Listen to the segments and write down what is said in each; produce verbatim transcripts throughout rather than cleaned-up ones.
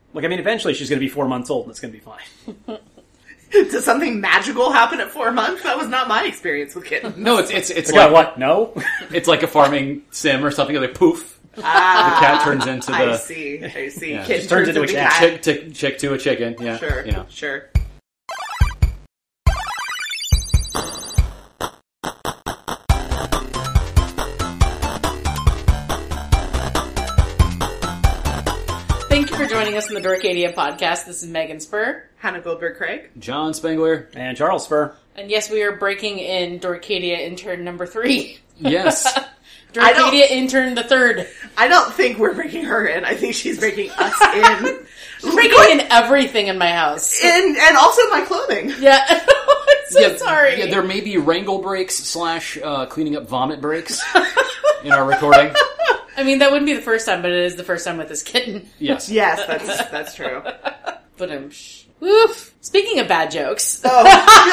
Like, I mean, eventually she's going to be four months old and it's going to be fine. Does something magical happen at four months? That was not my experience with kittens. No, it's it's it's like, like what? No, it's like a farming sim or something. Like poof, ah, the cat turns into the. I see. I see. Yeah. Kitten Just turns into a cat. Chick to, chick to a chicken. Yeah, Sure. You know. Sure. Thank you for joining us on the Dorcadia podcast. This is Megan Spur. Hannah Goldberg-Craig. John Spengler. and Charles Spur. And yes, we are breaking in Dorcadia intern number three. Yes. Dorcadia intern the third. I don't think we're breaking her in. I think she's breaking us in. She's breaking in everything in my house. And, and also my clothing. Yeah. I'm so yeah, sorry. Yeah, there may be wrangle breaks slash uh, cleaning up vomit breaks in our recording. I mean, that wouldn't be the first time, but it is the first time with this kitten. Yes. Yes, that's that's true. But um, sh- woof. Speaking of bad jokes. Oh,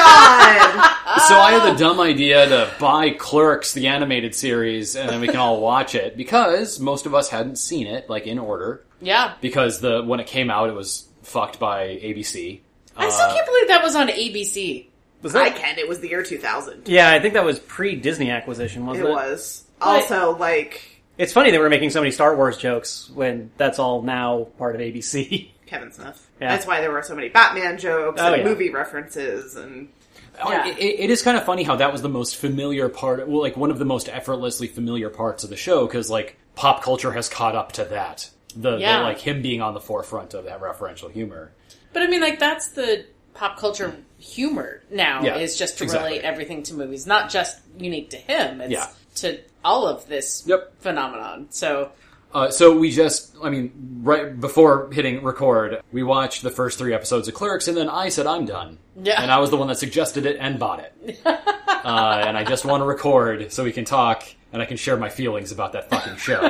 God! So I had the dumb idea to buy Clerks, the animated series, and then we can all watch it, because most of us hadn't seen it, like, in order. Yeah. Because the when it came out, it was fucked by A B C. I still Uh, can't believe that was on A B C. Was that? I can. It was the year two thousand. Yeah, I think that was pre-Disney acquisition, wasn't It it? was. Also, like, It's funny that we're making so many Star Wars jokes when that's all now part of A B C. Kevin Smith. Yeah. That's why there were so many Batman jokes Oh, and yeah. movie references and... Yeah. It, it is kind of funny how that was the most familiar part, well, like, one of the most effortlessly familiar parts of the show, because, like, pop culture has caught up to that. The, Yeah. the, like, him being on the forefront of that referential humor. But I mean, like, that's the pop culture humor now, Yeah, is just to exactly. relate everything to movies. Not just unique to him, it's Yeah. to all of this Yep. phenomenon. So, Uh, so we just, I mean, right before hitting record, we watched the first three episodes of Clerks, and then I said I'm done. Yeah. And I was the one that suggested it and bought it. uh, and I just want to record so we can talk, and I can share my feelings about that fucking show.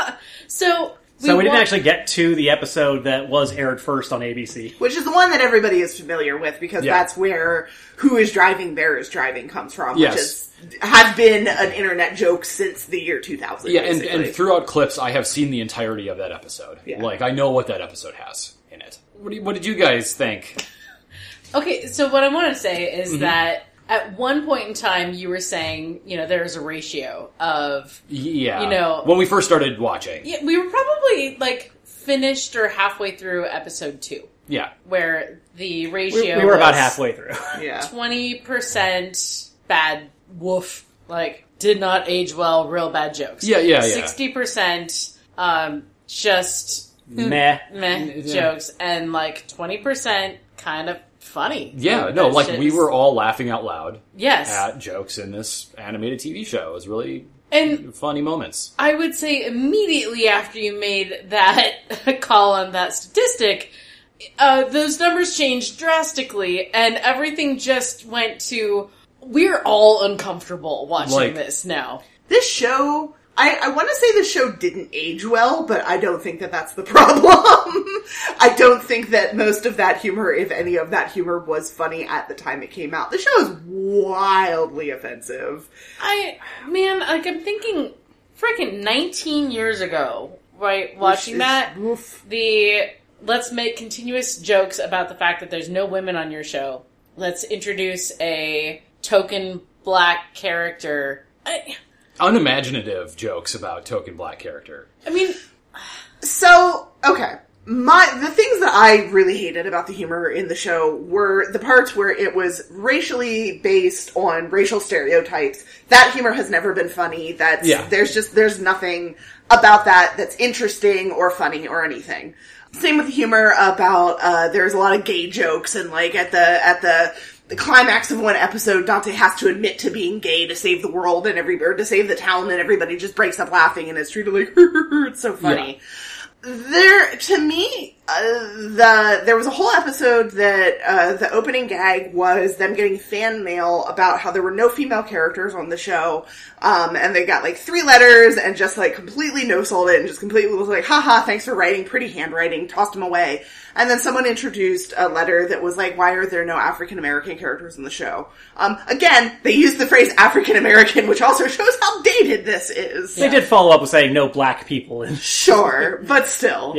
so... So we didn't wa- actually get to the episode that was aired first on A B C. Which is the one that everybody is familiar with, because Yeah. that's where Who is Driving, There is Driving comes from, Yes. which is, has been an internet joke since the year two thousand. Yeah, and, basically. and throughout clips, I have seen the entirety of that episode. Yeah. Like, I know what that episode has in it. What, do you, what did you guys think? Okay, so what I want to say is Mm-hmm. that at one point in time, you were saying, you know, there's a ratio of... Yeah. You know- When we first started watching. Yeah, we were probably, like, finished or halfway through episode two, Yeah. where the We, ratio we were about was halfway through. yeah. twenty percent bad woof, like, did not age well, real bad jokes. Yeah, yeah, yeah. sixty percent um, just Meh. meh Yeah. jokes, and, like, twenty percent kind of funny. Yeah, Like, no, that like, shit we is- were all laughing out loud Yes. at jokes in this animated T V show. It was really And funny moments. I would say immediately after you made that call on that statistic, uh, those numbers changed drastically, and everything just went to, we're all uncomfortable watching Like- this now. This show, I, I want to say this show didn't age well, but I don't think that that's the problem. I don't think that most of that humor, if any of that humor, was funny at the time it came out. The show is wildly offensive. I, man, like, I'm thinking, freaking nineteen years ago, right, watching is- that, oof. the, let's make continuous jokes about the fact that there's no women on your show. Let's introduce a token black character. I, Unimaginative jokes about token black character. I mean, So, okay. My, the things that I really hated about the humor in the show were the parts where it was racially based on racial stereotypes. That humor has never been funny. That's, Yeah. there's just, there's nothing about that that's interesting or funny or anything. Same with the humor about, uh, there's a lot of gay jokes and like at the, at the, the climax of one episode, Dante has to admit to being gay to save the world and every, or to save the town, and everybody just breaks up laughing and it's treated like, it's so funny. Yeah. There, to me, uh, the, there was a whole episode that, uh, the opening gag was them getting fan mail about how there were no female characters on the show, um, and they got like three letters and just like completely no-sold it and just completely was like, haha, thanks for writing, pretty handwriting, tossed them away. And then someone introduced a letter that was like, why are there no African-American characters in the show? Um, again, they used the phrase African-American, which also shows how dated this is. They did follow up with saying no black people in. Sure, but still. Yes.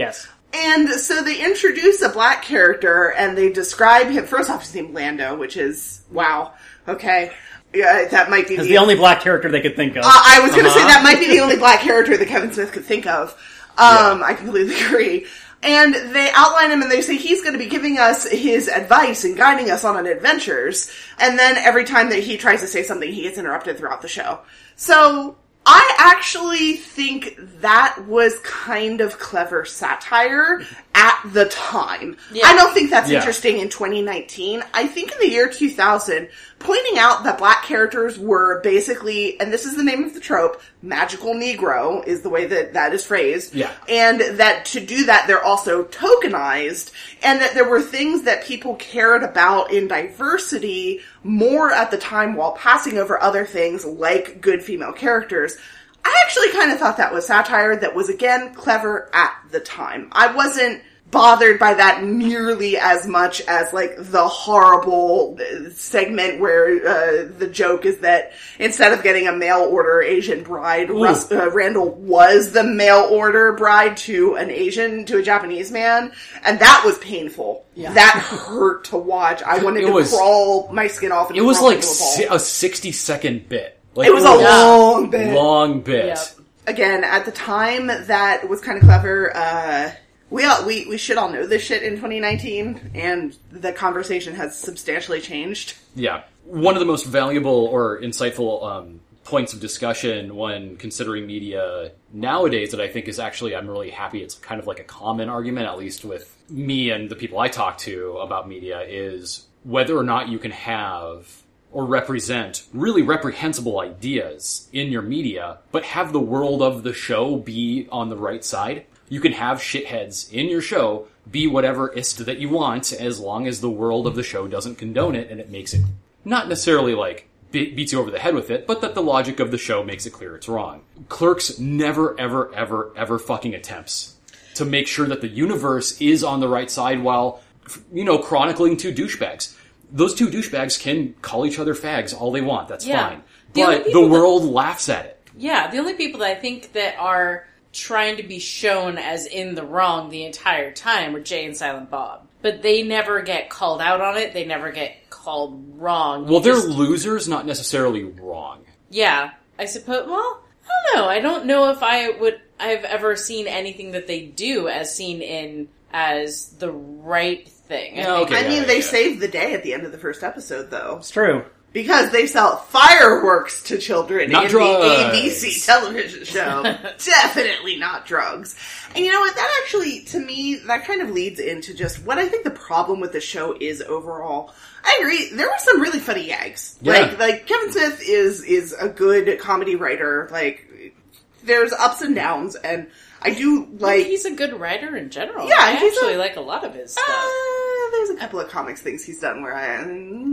And so they introduce a black character, and they describe him, first off, his name Lando, which is, wow, okay. Yeah, that might be the, the only black character they could think of. Uh, I was going to Uh-huh. say that might be the only black character that Kevin Smith could think of. Um, yeah. I completely agree. And they outline him and they say he's going to be giving us his advice and guiding us on an adventures. And then every time that he tries to say something, he gets interrupted throughout the show. So I actually think that was kind of clever satire at the time. Yeah. I don't think that's yeah. interesting in twenty nineteen. I think in the year two thousand, pointing out that black characters were basically, and this is the name of the trope, magical Negro is the way that that is phrased. Yeah. And that to do that, they're also tokenized, and that there were things that people cared about in diversity more at the time while passing over other things like good female characters. I actually kind of thought that was satire that was, again, clever at the time. I wasn't bothered by that nearly as much as, like, the horrible segment where uh, the joke is that instead of getting a mail-order Asian bride, Russ, uh, Randall was the mail-order bride to an Asian, to a Japanese man, and that was painful. Yeah. That hurt to watch. I wanted it to was, crawl my skin off and it was crawl like into a ball. si- a sixty-second bit. Like, it was a long bit. Long bit. Yep. Again, at the time, that was kind of clever. Uh, we, all, we we should all know this shit in twenty nineteen, and the conversation has substantially changed. Yeah. One of the most valuable or insightful um, points of discussion when considering media nowadays that I think is actually, I'm really happy it's kind of like a common argument, at least with me and the people I talk to about media, is whether or not you can have or represent really reprehensible ideas in your media, but have the world of the show be on the right side. You can have shitheads in your show be whatever ist that you want, as long as the world of the show doesn't condone it, and it makes it not necessarily like be- beats you over the head with it, but that the logic of the show makes it clear it's wrong. Clerks never, ever, ever, ever fucking attempts to make sure that the universe is on the right side while, you know, chronicling two douchebags. Those two douchebags can call each other fags all they want. That's yeah. fine. The but the world that, laughs at it. Yeah, the only people that I think that are trying to be shown as in the wrong the entire time are Jay and Silent Bob. But they never get called out on it. They never get called wrong. Well, you they're just, losers, not necessarily wrong. Yeah, I suppose. Well, I don't know. I don't know if I would. I've ever seen anything that they do as seen in as the right thing. I, yeah, okay, I yeah, mean, yeah, they yeah. saved the day at the end of the first episode, though. It's true. Because they sell fireworks to children not in drugs. the A B C television show. Definitely not drugs. And you know what? That actually, to me, that kind of leads into just what I think the problem with the show is overall. I agree. There were some really funny gags. Yeah. Like, like Kevin Smith is is a good comedy writer. Like, there's ups and downs, and I do like. He's a good writer in general. Yeah, I he's actually a, like a lot of his stuff. Uh, there's a couple of comics things he's done where I,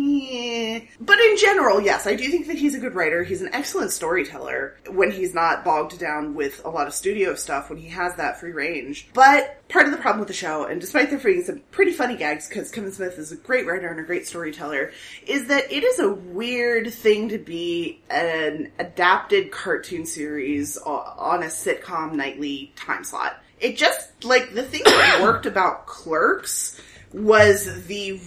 yeah. But in general, yes, I do think that he's a good writer. He's an excellent storyteller when he's not bogged down with a lot of studio stuff, when he has that free range. But part of the problem with the show, and despite there being some pretty funny gags, because Kevin Smith is a great writer and a great storyteller, is that it is a weird thing to be an adapted cartoon series on a sitcom nightly time slot. It just, like, the thing that worked about Clerks was the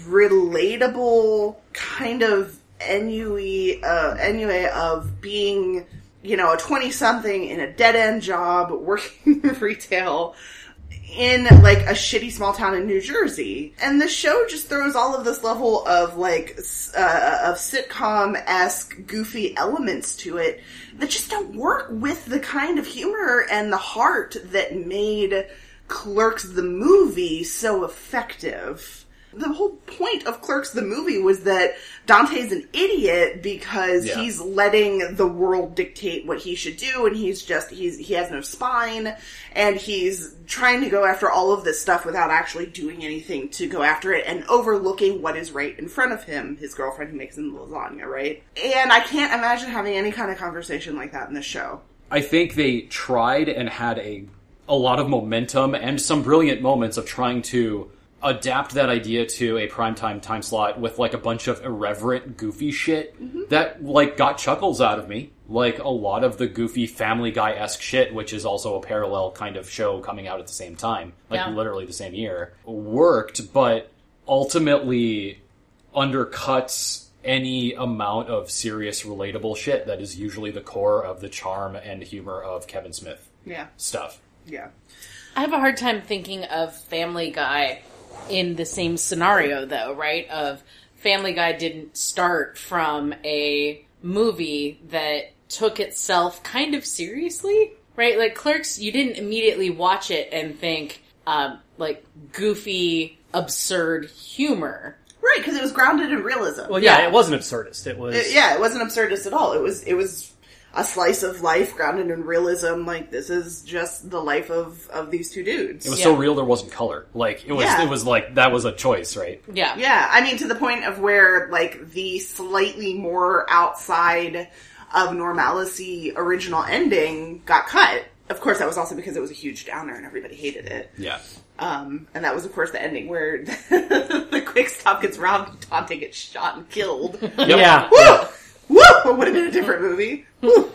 relatable kind of ennui, uh, ennui of being, you know, a twenty-something in a dead-end job, working retail, in, like, a shitty small town in New Jersey. And the show just throws all of this level of, like, uh, of sitcom-esque goofy elements to it that just don't work with the kind of humor and the heart that made Clerks the movie so effective. The whole point of Clerks the movie was that Dante's an idiot because yeah. he's letting the world dictate what he should do, and he's just, he's he has no spine, and he's trying to go after all of this stuff without actually doing anything to go after it, and overlooking what is right in front of him, his girlfriend who makes him lasagna, right? And I can't imagine having any kind of conversation like that in this show. I think they tried and had a a lot of momentum and some brilliant moments of trying to adapt that idea to a primetime time slot with like a bunch of irreverent, goofy shit mm-hmm. that like got chuckles out of me. like a lot of the goofy Family Guy-esque shit, which is also a parallel kind of show coming out at the same time, like Yeah. literally the same year, worked, but ultimately undercuts any amount of serious, relatable shit that is usually the core of the charm and humor of Kevin Smith Yeah. stuff. Yeah. I have a hard time thinking of Family Guy in the same scenario, though, right? Of Family Guy didn't start from a movie that took itself kind of seriously, right? Like Clerks, you didn't immediately watch it and think, um, like, goofy, absurd humor. Right, because it was grounded in realism. Well, yeah, Yeah. it wasn't absurdist. It was... It- yeah, it wasn't absurdist at all. It was it was a slice of life grounded in realism. Like, this is just the life of, of these two dudes. It was Yeah. so real there wasn't color. Like, it was, Yeah. it was like, that was a choice, right? Yeah. Yeah, I mean, to the point of where, like, the slightly more outside of normalcy original ending got cut. Of course, that was also because it was a huge downer and everybody hated it. Yeah. Um, and that was, of course, the ending where the quick stop gets robbed and Dante gets shot and killed. Yeah. Woo! Woo! It would have been a different movie. Woo.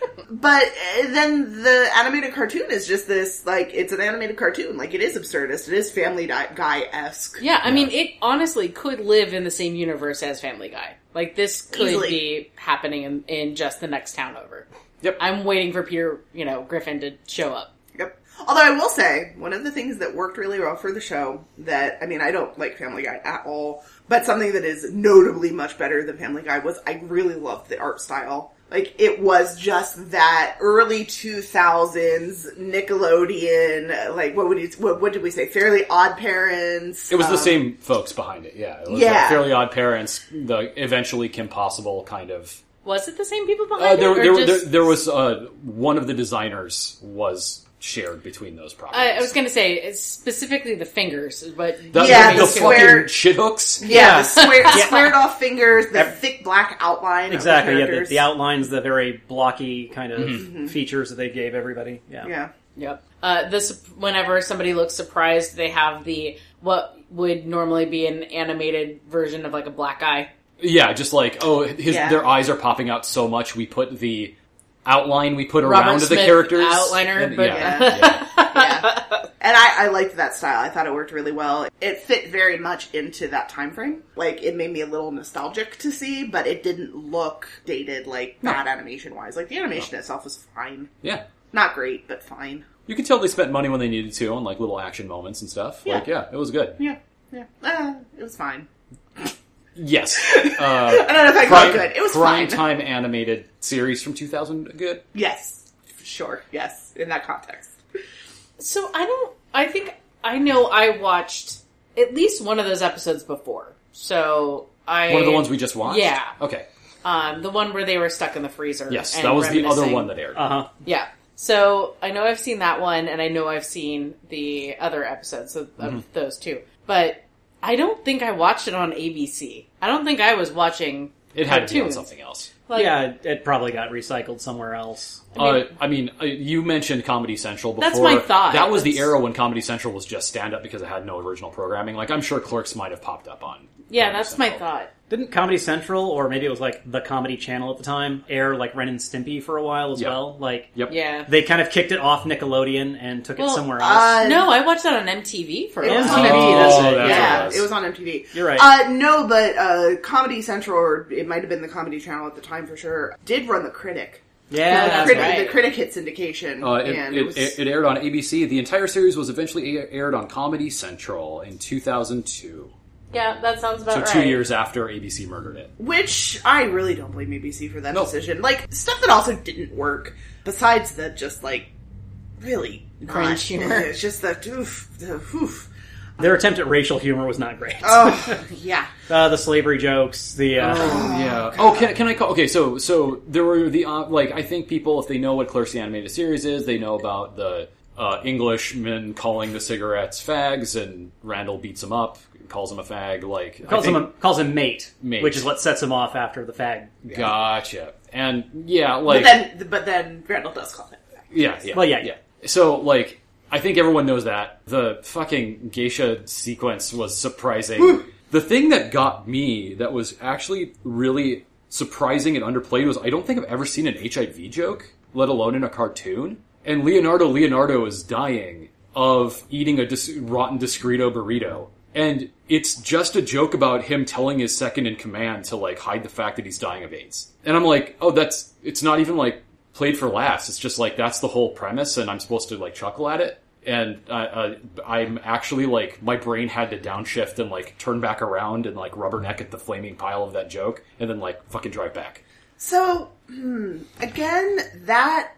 But uh, then the animated cartoon is just this, like, it's an animated cartoon. Like, it is absurdist. It is Family Guy-esque. Yeah, I mean, it honestly could live in the same universe as Family Guy. Like, this could Easily. be happening in, in just the next town over. Yep. I'm waiting for Peter, you know, Griffin to show up. Yep. Although I will say, one of the things that worked really well for the show that, I mean, I don't like Family Guy at all, but something that is notably much better than Family Guy was I really loved the art style. Like, it was just that early two thousands Nickelodeon, like, what would you, what, what did we say? Fairly Odd Parents. It was the um, same folks behind it, yeah. It was Yeah. uh, Fairly Odd Parents, the eventually Kim Possible kind of... Was it the same people Uh, behind there, it? Or there, just... there, there was, uh, one of the designers was shared between those properties. I, I was going to say, it's specifically the fingers, but... The, Yeah, the, the the square- fucking shit hooks? Yeah, the square, Yeah. squared off fingers, the Ev- thick black outline Exactly, of the yeah, the, characters. the outlines, the very blocky kind of Mm-hmm. features that they gave everybody. Yeah. Yeah. Yep. Uh, this, whenever somebody looks surprised, they have the, what would normally be an animated version of like a black eye. Yeah, just like, oh, his Yeah. their eyes are popping out so much, we put the outline we put Robert around the Smith characters. outliner, and- but- yeah, Yeah. yeah. Yeah. And I, I liked that style. I thought it worked really well. It fit very much into that time frame. Like, it made me a little nostalgic to see, but it didn't look dated, like, bad animation-wise. Like, the animation itself was fine. Yeah. Not great, but fine. You can tell they spent money when they needed to on like little action moments and stuff. Yeah. Like, yeah, it was good. Yeah. Yeah. Uh, it was fine. Yes. Uh, I don't know if I call it good. It was prime fine. time animated series from two thousand. Good. Yes. Sure. Yes. In that context. So I don't, I think, I know I watched at least one of those episodes before. So I... One of the ones we just watched? Yeah. Okay. Um, the one where they were stuck in the freezer. Yes, and that was the other reminiscing. one that aired. Uh huh. Yeah. So I know I've seen that one, and I know I've seen the other episodes of, of Mm-hmm. those two. But I don't think I watched it on A B C. I don't think I was watching It had to be on cartoons. something else. Like, yeah, it, it probably got recycled somewhere else. I mean- uh, I mean, uh, you mentioned Comedy Central before. That's my thought. That was the That's- era when Comedy Central was just stand-up because it had no original programming. Like, I'm sure Clerks might have popped up on Yeah, Comedy that's my Central. thought. Didn't Comedy Central, or maybe it was like the Comedy Channel at the time, air like Ren and Stimpy for a while as Yep. well? Like, Yep. Yeah. they kind of kicked it off Nickelodeon and took it Well, somewhere else. Uh, No, I watched that on M T V for a It was while. on M T V, M T V. that's Oh, it. that's yeah, what it was. it was on M T V. You're right. Uh, no, but uh, Comedy Central, or it might have been the Comedy Channel at the time for sure, did run The Critic. yeah, the, that's critic right. the Critic hit syndication. Uh, it, and it, it, was, it, it aired on A B C. The entire series was eventually a- aired on Comedy Central in two thousand two. Yeah, that sounds about So right. two years after A B C murdered it. which I really don't blame A B C for that No. decision. Like, stuff that also didn't work, besides the just, like, really Cringe not- humor. It's just the, oof, the, oof. Their attempt at racial humor was not great. Oh, yeah. Uh, the slavery jokes, the uh, Yeah. Oh, can, can I call? Okay, so so there were the uh, like I think people, if they know what Clerks the animated series is, they know about the uh, Englishmen calling the cigarettes fags, and Randall beats him up, calls him a fag. Like calls I him think, a, calls him mate, Mate. which is what sets him off after the fag. Gotcha. And yeah, like But then, but then Randall does call it back. yeah, yeah, Well, yeah. yeah. So like. I think everyone knows that. The fucking geisha sequence was surprising. The thing that got me that was actually really surprising and underplayed was I don't think I've ever seen an H I V joke, let alone in a cartoon. And Leonardo Leonardo is dying of eating a dis- rotten Discreto burrito. And it's just a joke about him telling his second in command to, like, hide the fact that he's dying of AIDS. And I'm like, oh, that's, it's not even, like, played for laughs. It's just, like, that's the whole premise, and I'm supposed to, like, chuckle at it. And uh, uh, I'm actually, like, my brain had to downshift and, like, turn back around and, like, rubberneck at the flaming pile of that joke, and then, like, fucking drive back. So, hmm, again, that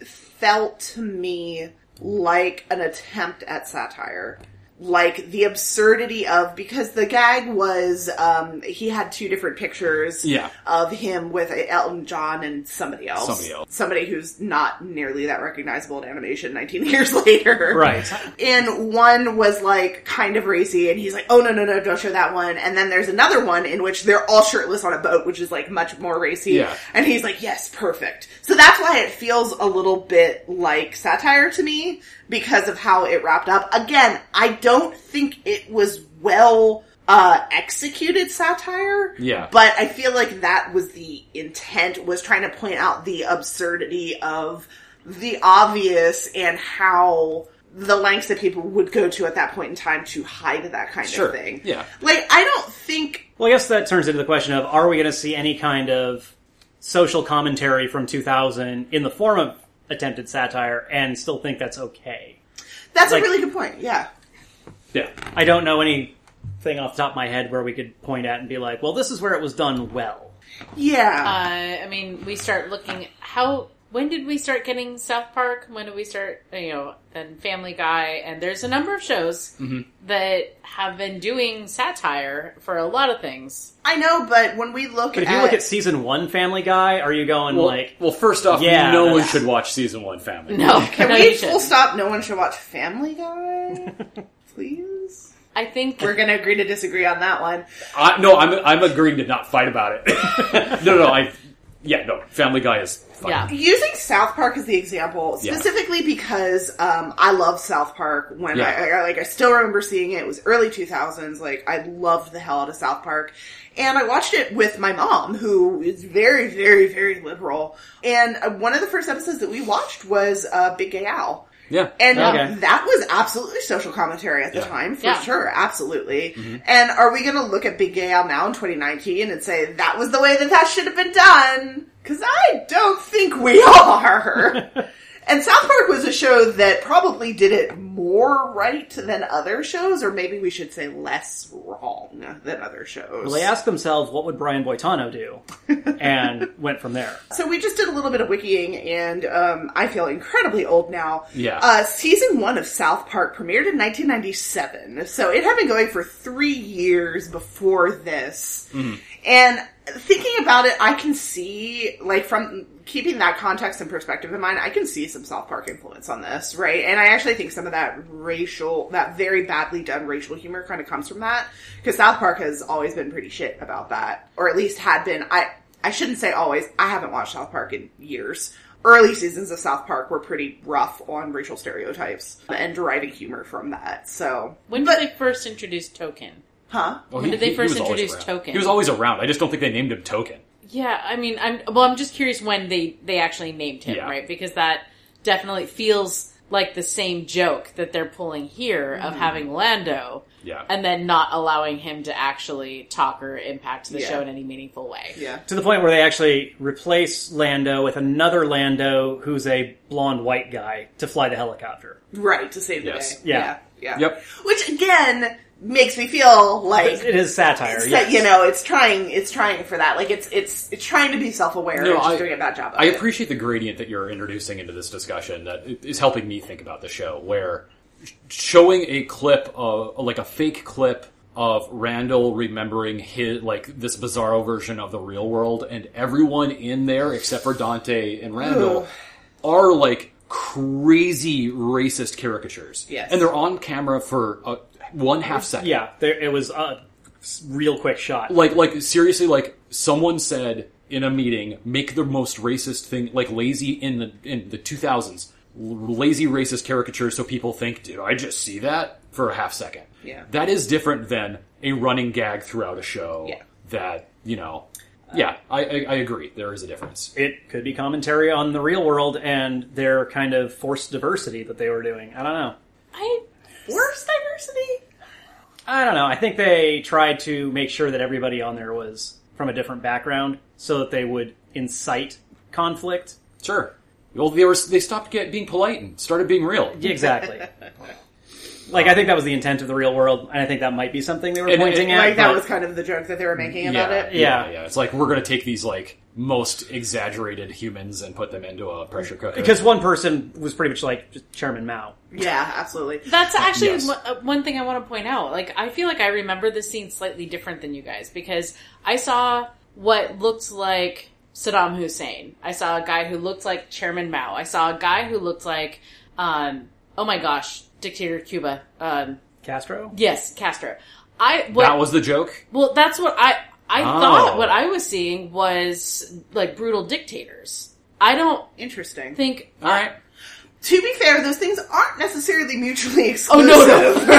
felt to me like an attempt at satire. Like, the absurdity of, because the gag was, um, he had two different pictures yeah. of him with Elton John and somebody else. Somebody else. Somebody who's not nearly that recognizable in animation nineteen years later. Right. And one was, like, kind of racy, and he's like, oh, no, no, no, don't show that one. And then there's another one in which they're all shirtless on a boat, which is, like, much more racy. Yeah. And he's like, yes, perfect. So that's why it feels a little bit like satire to me, because of how it wrapped up. Again, I don't think it was well uh executed satire. Yeah. But I feel like that was the intent, was trying to point out the absurdity of the obvious and how the lengths that people would go to at that point in time to hide that kind Sure. of thing. Yeah. Like, I don't think... Well, I guess that turns into the question of, are we going to see any kind of social commentary from two thousand in the form of attempted satire and still think that's okay? That's Like- a really good point, yeah. Yeah. I don't know anything off the top of my head where we could point at and be like, well, this is where it was done well. Yeah. Uh, I mean, we start looking how. When did we start getting South Park? When did we start? You know, then Family Guy, and there's a number of shows Mm-hmm. that have been doing satire for a lot of things. I know, but when we look But if at... you look at season one Family Guy, are you going Well, like, well, first off, Yeah, no one that's- should watch season one Family. No, Can no, we you full shouldn't. stop? No one should watch Family Guy? Please? I think We're gonna agree to disagree on that one. I, no, I'm I'm agreeing to not fight about it. no, no, I, yeah, no, Family Guy is fine. Yeah. Using South Park as the example, Yeah. specifically because um, I love South Park. When Yeah. I, I like, I still remember seeing it. It was early two thousands. Like, I loved the hell out of South Park, and I watched it with my mom, who is very, very, very liberal. And uh, one of the first episodes that we watched was uh, Big Gay Al. Yeah. And Okay. that was absolutely social commentary at the Yeah. time, for Yeah. sure, absolutely. Mm-hmm. And are we going to look at Big Gay Al now in twenty nineteen and say that was the way that that should have been done? Because I don't think we are. And South Park was a show that probably did it more right than other shows, or maybe we should say less wrong than other shows. well, they asked themselves, what would Brian Boitano do? And went from there. So we just did a little bit of wikiing, and um, I feel incredibly old now. Yeah. Uh, season one of South Park premiered in nineteen ninety-seven, so it had been going for three years before this. Mm-hmm. And thinking about it, I can see, like, from keeping that context and perspective in mind, I can see some South Park influence on this, right? And I actually think some of that racial, that very badly done racial humor kind of comes from that, because South Park has always been pretty shit about that, or at least had been. I I shouldn't say always. I haven't watched South Park in years. Early seasons of South Park were pretty rough on racial stereotypes and deriving humor from that. So, when but, did they first introduce Token? huh? Well, When did they first was always introduce around. Token? He was always around. I just don't think they named him Token. Yeah, I mean, I'm well. I'm just curious when they they actually named him, Yeah. right? Because that definitely feels like the same joke that they're pulling here of having Lando, Yeah. and then not allowing him to actually talk or impact the Yeah. show in any meaningful way. Yeah. To the point where they actually replace Lando with another Lando who's a blonde white guy to fly the helicopter. Right, to save the Yes. day. Yeah. Yeah. Yep. Which, again, makes me feel like... It is satire, It's yes. that, you know, it's trying. It's trying for that. Like it's it's it's trying to be self-aware. No, and just I- doing a bad job. Of I it. appreciate the gradient that you're introducing into this discussion that is helping me think about the show, where showing a clip of, like a fake clip of Randall remembering his, like, this bizarro version of the real world, and everyone in there, except for Dante and Randall, are, like, crazy racist caricatures. Yes. And they're on camera for uh, one half second. Yeah, there, it was a s- real quick shot. Like, like seriously, like someone said in a meeting, make the most racist thing, like lazy in the in the two thousands, lazy racist caricature, so people think, did I just see that for a half second? Yeah. That is different than a running gag throughout a show. Yeah. That you know, Yeah, I, I, I agree. There is a difference. It could be commentary on the real world and their kind of forced diversity that they were doing. I don't know. I Forced diversity? I don't know. I think they tried to make sure that everybody on there was from a different background so that they would incite conflict. Sure. Well, they were they stopped get, being polite and started being real. Yeah, exactly. Like, I think that was the intent of the real world, and I think that might be something they were And- pointing and- at. Like, that but- was kind of the joke that they were making about yeah, it? Yeah, Yeah. yeah. It's like, we're going to take these, like, most exaggerated humans and put them into a pressure cooker. Because one person was pretty much like just Chairman Mao. Yeah, absolutely. That's actually Yes. one- uh, one thing I want to point out. Like, I feel like I remember this scene slightly different than you guys because I saw what looked like Saddam Hussein. I saw a guy who looked like Chairman Mao. I saw a guy who looked like, um, oh my gosh, dictator Cuba. Um, Castro? yes, Castro. I what, that was the joke? well, that's what I I Oh. thought. What I was seeing was like brutal dictators. I don't Interesting. think. All right. To be fair, those things aren't necessarily mutually Oh exclusive. no, no, no,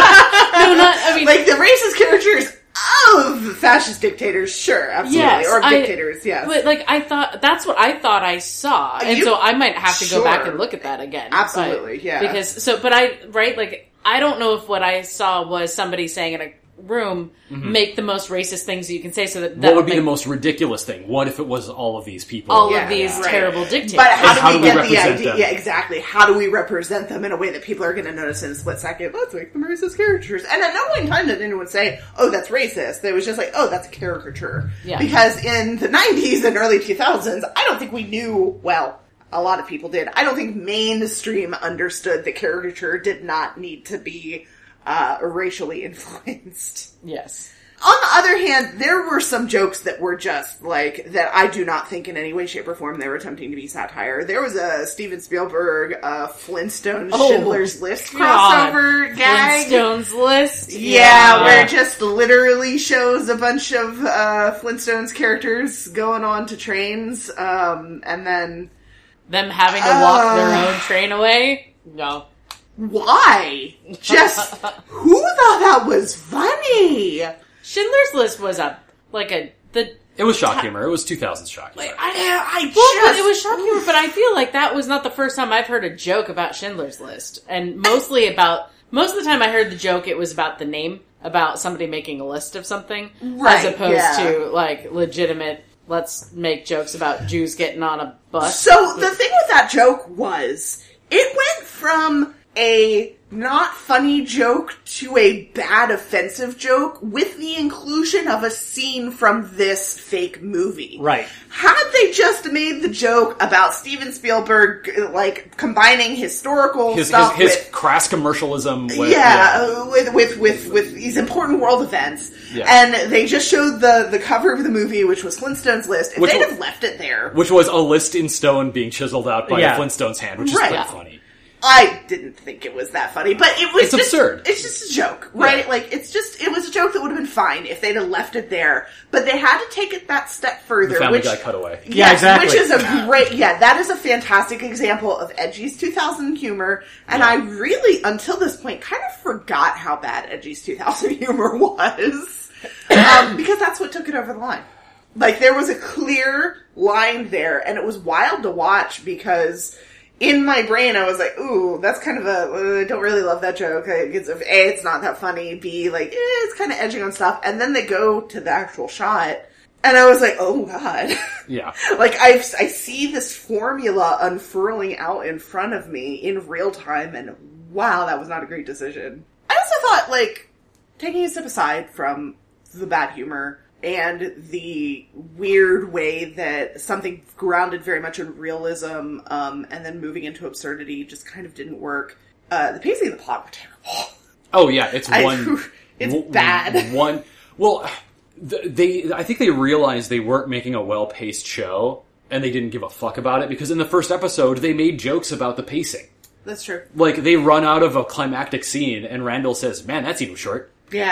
not. I mean, Like, the racist caricatures of fascist dictators, sure, absolutely. Yes, or I- dictators, yes. But like I thought, that's what I thought I saw, and You- so I might have to go back Sure. and look at that again. Absolutely, but- yeah. Because so, but I right like I don't know if what I saw was somebody saying in a room make the most racist things you can say, so that that Mm-hmm. What would be make the most ridiculous thing? What if it was all of these people? all Yeah, of these yeah. terrible Right. dictators. But how And do how we do we get the represent idea? them? Yeah, exactly. How do we represent them in a way that people are going to notice in a split second? Let's make them racist caricatures. And at no point in time did anyone say, "Oh, that's racist." It was just like, "Oh, that's a caricature." Yeah. Because in the nineties and early two thousands, I don't think we knew. Well, a lot of people did. I don't think mainstream understood that caricature did not need to be uh, racially influenced. yes, On the other hand, there were some jokes that were just, like, that I do not think in any way, shape, or form they were attempting to be satire. There was a Steven Spielberg, uh, Flintstones Oh, Schindler's List God. crossover gag. Flintstones list. Yeah, where it just literally shows a bunch of, uh, Flintstones characters going on to trains, um, and then, them having to walk Uh. their own train away. No, why? Just, who thought that was funny? Schindler's List was a like a the. It was shock humor. It was two thousands shock humor. I, I Well, just, it was shock humor, but I feel like that was not the first time I've heard a joke about Schindler's List, and mostly about most of the time I heard the joke, it was about the name, about somebody making a list of something, Right, as opposed yeah. to like legitimate. Let's make jokes about Jews getting on a bus. So the thing with that joke was, it went from a not funny joke to a bad offensive joke with the inclusion of a scene from this fake movie. Right. Had they just made the joke about Steven Spielberg, like, combining historical His, his, stuff his with... crass commercialism. With, yeah, uh, with, with with with these important world events, Yeah. and they just showed the the cover of the movie, which was Flintstones List. If Which they'd wa- have left it there, Which was a list in stone being chiseled out by Yeah. a Flintstones hand, which Right. is Yeah. pretty funny. I didn't think it was that funny, but it was It's just, absurd. It's just a joke, right? Yeah. Like, it's just, it was a joke that would have been fine if they'd have left it there, but they had to take it that step further, The Family which, Guy cutaway. Yeah, yes, exactly. which is a great, yeah, that is a fantastic example of Edgy's two thousand humor, and I really, until this point, kind of forgot how bad Edgy's two thousand humor was, um, because that's what took it over the line. Like, there was a clear line there, and it was wild to watch because in my brain I was like, ooh, that's kind of a, uh, I don't really love that joke. It's, A, it's not that funny. B, like, eh, it's kind of edging on stuff. And then they go to the actual shot, and I was like, oh god. Yeah. Like, I I see this formula unfurling out in front of me in real time, and wow, that was not a great decision. I also thought, like, taking a step aside from the bad humor and the weird way that something grounded very much in realism, um, and then moving into absurdity just kind of didn't work. Uh, the pacing of the plot were terrible. Oh yeah, it's I- one. it's w- bad. One. Well, th- they. I think they realized they weren't making a well-paced show, and they didn't give a fuck about it because in the first episode they made jokes about the pacing. That's true. Like they run out of a climactic scene, and Randall says, "Man, that scene was short." Yeah.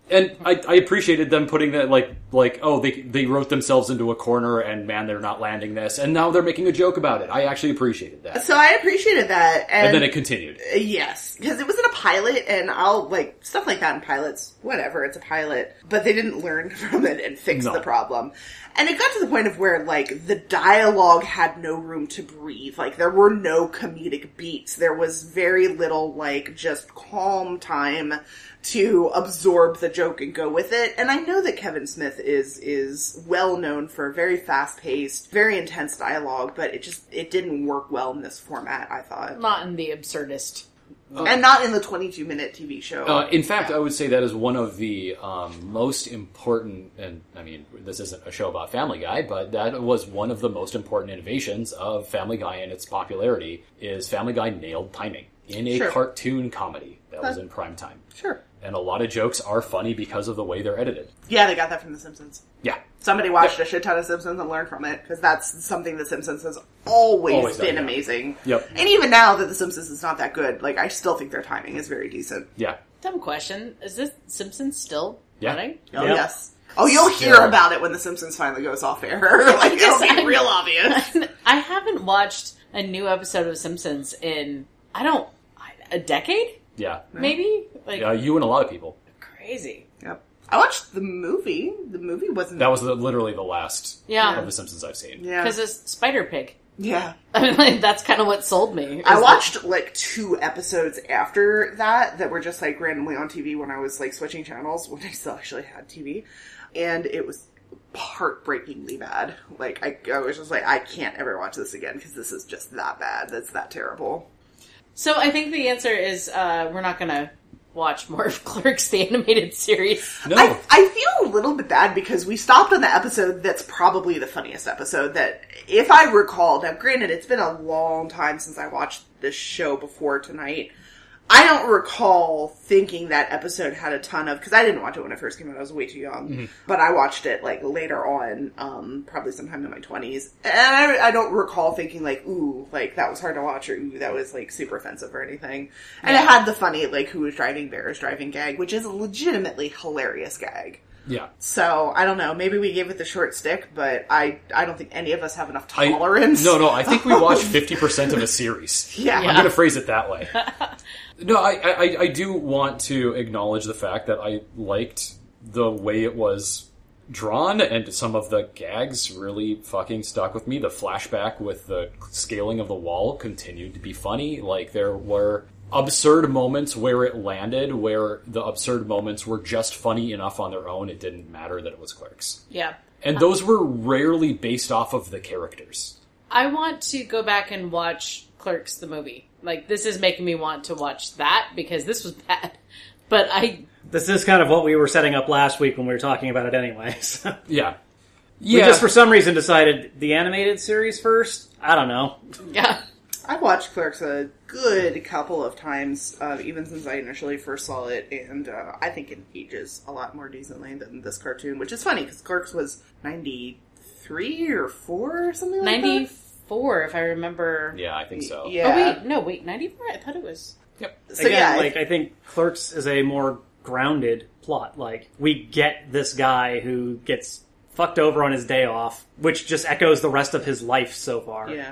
And I, I appreciated them putting that, like, like oh, they they wrote themselves into a corner, and man, they're not landing this, and now they're making a joke about it. I actually appreciated that. So I appreciated that. And, And then it continued. Uh, Yes, because it was in a pilot, and I'll, like, stuff like that in pilots, whatever, it's a pilot. But they didn't learn from it and fix No. the problem. And it got to the point of where, like, the dialogue had no room to breathe. Like, there were no comedic beats. There was very little, like, just calm time to absorb the joke and go with it. And I know that Kevin Smith is is well known for very fast-paced, very intense dialogue, but it just, it didn't work well in this format, I thought. Not in the absurdist. And not in the twenty-two minute T V show. Uh, in fact, I would say that is one of the um, most important, and I mean, this isn't a show about Family Guy, but that was one of the most important innovations of Family Guy and its popularity, is Family Guy nailed timing in a Sure. cartoon comedy that was Huh. in prime time. Sure. And a lot of jokes are funny because of the way they're edited. Yeah, they got that from The Simpsons. Yeah. Somebody watched a shit ton of Simpsons and learned from it, because that's something The Simpsons has always, Always done, been yeah. amazing. Yep. And even now that The Simpsons is not that good, like, I still think their timing is very decent. Yeah. Dumb question. Is this Simpsons still Yeah. running? Oh, Yep. yes. Oh, you'll hear Still. about it when The Simpsons finally goes off air. like, it'll be real obvious. I haven't watched a new episode of Simpsons in, I don't, a decade? Yeah. Maybe? Like, Yeah, you and a lot of people. crazy. Yep. I watched the movie. The movie wasn't... That was the, literally the last Yeah. of the Simpsons I've seen. Yeah. Because it's Spider Pig. Yeah. I mean, like, that's kind of what sold me. I is watched, like, two episodes after that that were just, like, randomly on T V when I was, like, switching channels, when I still actually had T V. And it was heartbreakingly bad. Like, I, I was just like, I can't ever watch this again, because this is just that bad. That's that terrible. So I think the answer is uh, we're not going to watch more of Clerks, the animated series. No. I, I feel a little bit bad because we stopped on the episode that's probably the funniest episode that, if I recall, now granted, it's been a long time since I watched this show before tonight. I don't recall thinking that episode had a ton of, because I didn't watch it when it first came out, I was way too young, Mm-hmm. but I watched it, like, later on, um, probably sometime in my twenties, and I, I don't recall thinking, like, ooh, like, that was hard to watch, or ooh, that was, like, super offensive or anything. And it had the funny, like, who was driving Bears driving gag, which is a legitimately hilarious gag. Yeah. So, I don't know, maybe we gave it the short stick, but I, I don't think any of us have enough I- tolerance. No, no, I think we watched fifty percent of a series. Yeah. I'm going to phrase it that way. No, I, I, I do want to acknowledge the fact that I liked the way it was drawn, and some of the gags really fucking stuck with me. The flashback with the scaling of the wall continued to be funny. Like, there were absurd moments where it landed, where the absurd moments were just funny enough on their own, it didn't matter that it was Clerks. Yeah. And those were rarely based off of the characters. I want to go back and watch Clerks, the movie. Like, this is making me want to watch that, because this was bad. But I... This is kind of what we were setting up last week when we were talking about it anyway. So. Yeah. We Yeah. just for some reason decided the animated series first. I don't know. Yeah. I've watched Clerks a good couple of times, uh, even since I initially first saw it, and uh, I think it ages a lot more decently than this cartoon, which is funny, because Clerks was ninety-three or four or something like that? ninety-four, if I remember. Yeah, I think so. Yeah. Oh, wait. No, wait. ninety-four? I thought it was... So, Again, yeah, like I think Clerks is a more grounded plot. Like, we get this guy who gets fucked over on his day off, which just echoes the rest of his life so far. yeah.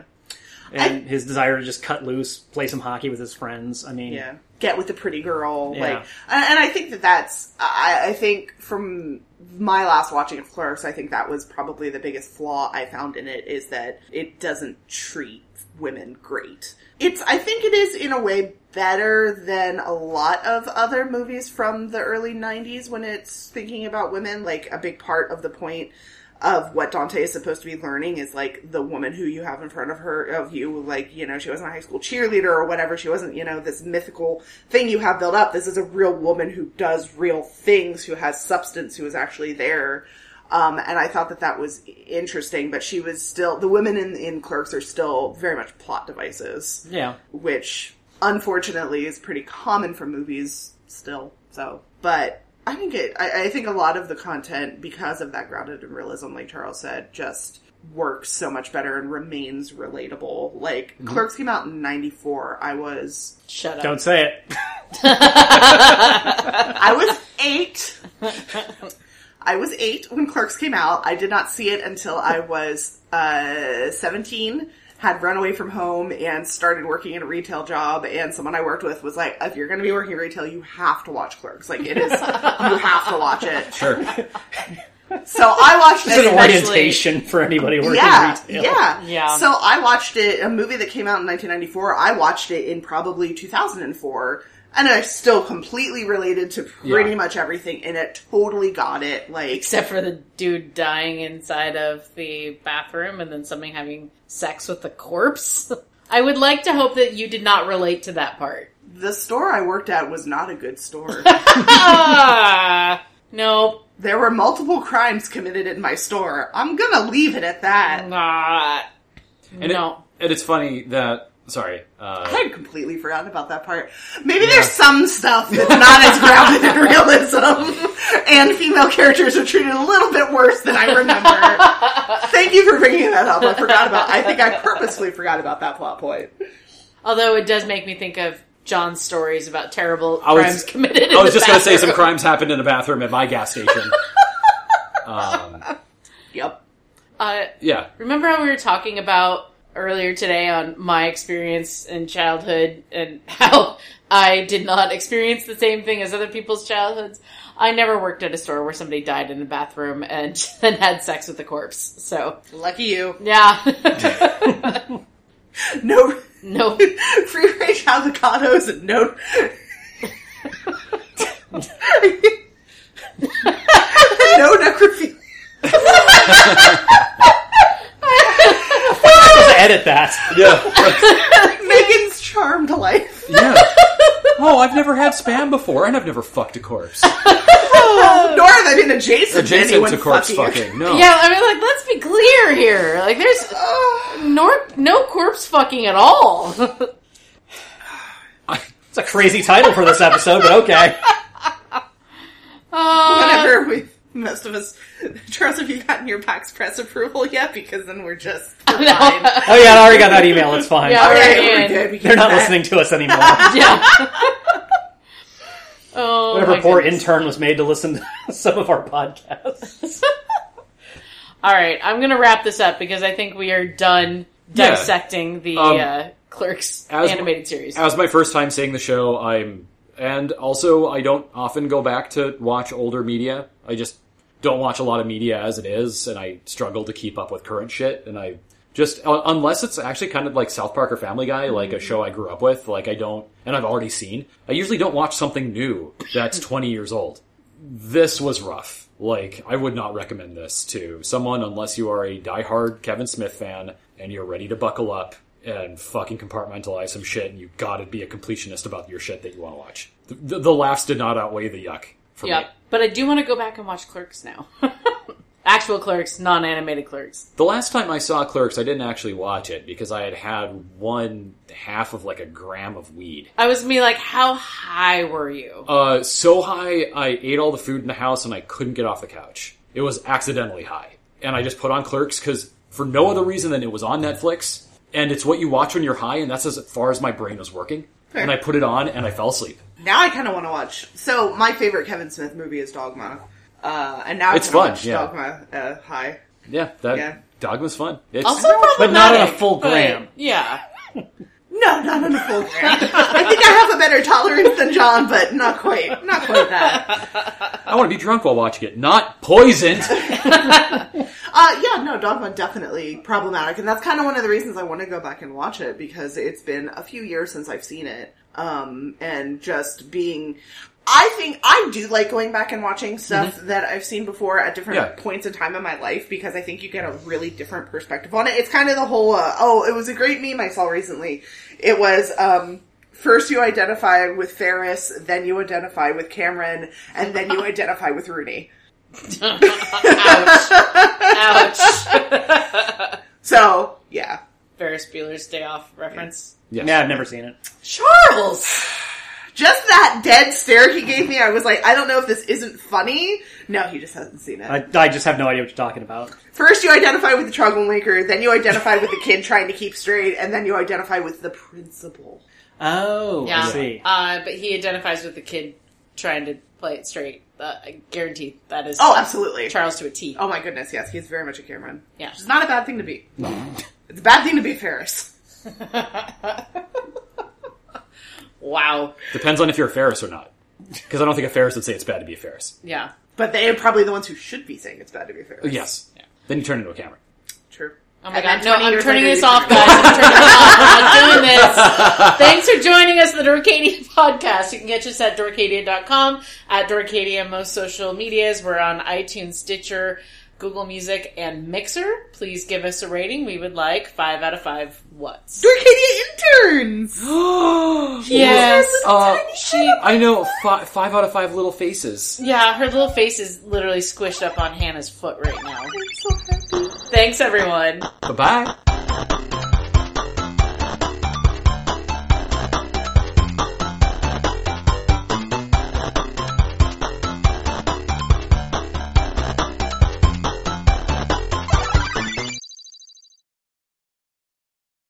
And his desire to just cut loose, play some hockey with his friends. I mean, Yeah. Get with the pretty girl. Yeah. Like, and, and I think that that's, I, I think from my last watching of Clerks, I think that was probably the biggest flaw I found in it, is that it doesn't treat women great. It's, I think it is in a way better than a lot of other movies from the early nineties when it's thinking about women. Like, a big part of the point of what Dante is supposed to be learning is, like, the woman who you have in front of her, of you, like, you know, she wasn't a high school cheerleader or whatever, she wasn't, you know, this mythical thing you have built up. This is a real woman who does real things, who has substance, who is actually there. Um, and I thought that that was interesting, but she was still, the women in, in Clerks are still very much plot devices. Yeah. Which, unfortunately, is pretty common for movies still, so, but I think it, I, I think a lot of the content, because of that grounded in realism, like Charles said, just works so much better and remains relatable. Like, mm-hmm. Clerks came out in ninety-four. I was... Shut up. Don't say it. I was eight. I was eight when Clerks came out. I did not see it until I was uh, seventeen, had run away from home and started working in a retail job, and someone I worked with was like, if you're going to be working retail, you have to watch Clerks. Like, it is, you have to watch it. Sure. So I watched It's it. an orientation for anybody working Yeah, retail. yeah. Yeah. So I watched it, a movie that came out in nineteen ninety-four, I watched it in probably two thousand four, and I still completely related to pretty Yeah. much everything in it, totally got it, like... Except for the dude dying inside of the bathroom and then somebody having sex with the corpse. I would like to hope that you did not relate to that part. The store I worked at was not a good store. Ah, no. There were multiple crimes committed in my store. I'm gonna leave it at that. Nah. And No. It, and it's funny that, sorry, uh, I had completely forgotten about that part. Maybe there's some stuff that's not as grounded in realism, and female characters are treated a little bit worse than I remember. Thank you for bringing that up. I forgot about, I think I purposely forgot about that plot point. Although it does make me think of John's stories about terrible I was- crimes committed in I was the just going to say some bathroom. crimes happened in a bathroom at my gas station. um, Yep. Uh, yeah. remember how we were talking about earlier today on my experience in childhood and how I did not experience the same thing as other people's childhoods? I never worked at a store where somebody died in the bathroom and then had sex with a corpse. So, Lucky you. yeah. No, no. free range avocados and no... no necrophilia. Just edit that. Yeah. Megan's charmed life. Yeah. Oh, I've never had spam before, and I've never fucked a corpse. Nor have I been adjacent, to Adjacent anyone to corpse fucking. fucking. No. Yeah, I mean, like, let's be clear here. Like, there's no, no corpse fucking at all. It's a crazy title for this episode, but okay. Uh, Whenever we, most of us, Charles, have you gotten your PAX Press approval yet? Because then we're just we're fine. Oh yeah, I already got that email. It's fine. Yeah, Okay, we're we're in. good. We They're can not do that. listening to us anymore. yeah. Oh, Whatever my poor goodness. intern was made to listen to some of our podcasts. All right, I'm going to wrap this up because I think we are done Yeah. dissecting the Um, uh, Clerks as- animated series. As my first time seeing the show, I'm... And also, I don't often go back to watch older media. I just don't watch a lot of media as it is, and I struggle to keep up with current shit, and I just... uh, Unless it's actually kind of like South Park or Family Guy, like a show I grew up with, like I don't... And I've already seen. I usually don't watch something new that's twenty years old. This was rough. Like, I would not recommend this to someone unless you are a diehard Kevin Smith fan, and you're ready to buckle up and fucking compartmentalize some shit, and you gotta be a completionist about your shit that you want to watch. The, the, the laughs did not outweigh the yuck for yeah, me. but I do want to go back and watch Clerks now. Actual Clerks, non-animated Clerks. The last time I saw Clerks, I didn't actually watch it because I had had one half of like a gram of weed. I was me like, how high were you? Uh, so high, I ate all the food in the house and I couldn't get off the couch. It was accidentally high. And I just put on Clerks because for no other reason than it was on Netflix, and it's what you watch when you're high, and that's as far as my brain was working. Fair. And I put it on and I fell asleep. Now I kind of want to watch. So my favorite Kevin Smith movie is Dogma, uh, and now It's I want fun, to watch yeah. Dogma uh, High. Yeah, that Yeah. Dogma's fun. It's, Also But not on a problematic, full but gram. Yeah. No, not on a full gram. I think I have a better tolerance than John, but not quite, not quite that. I want to be drunk while watching it, not poisoned. Uh, yeah, no, Dogma definitely problematic, and that's kind of one of the reasons I want to go back and watch it, because it's been a few years since I've seen it, um, and just being... I think I do like going back and watching stuff Mm-hmm. that I've seen before at different Yeah. points in time in my life, because I think you get a really different perspective on it. It's kind of the whole, uh, oh, it was a great meme I saw recently. It was, um, first you identify with Ferris, then you identify with Cameron, and then you identify with Rooney. Ouch. Ouch. So, yeah. Ferris Bueller's Day Off reference. Yes. Yeah, I've never seen it. Charles! Just that dead stare he gave me, I was like, I don't know if this isn't funny. No, he just hasn't seen it. I, I just have no idea what you're talking about. First you identify with the troublemaker, then you identify with the kid trying to keep straight, and then you identify with the principal. Oh, Yeah. I see. Uh, but he identifies with the kid trying to play it straight. Uh, I guarantee that is Oh, absolutely. Charles to a T. Oh my goodness, yes, he's very much a Cameron. Yeah. Which is not a bad thing to be. It's a bad thing to be Ferris. Wow. Depends on if you're a Ferris or not. Because I don't think a Ferris would say it's bad to be a Ferris. Yeah. But they are probably the ones who should be saying it's bad to be a Ferris. Yes. Yeah. Then you turn into a Cameron. True. Oh my And god, then no, twenty I'm years turning later, this you off, turn it guys. I'm turning it off. I'm not doing this. Thanks for joining us, the Dorcadia Podcast. You can catch us at dorcadia dot com, at Dorcadia, most social medias. We're on iTunes, Stitcher, Google Music, and Mixer. Please give us a rating. We would like five out of five what's. Dorcadia interns! Yes. Uh, She, I know, fi- five out of five little faces. yeah, her little face is literally squished up on Hannah's foot right now. I'm so happy. Thanks, everyone. Bye-bye.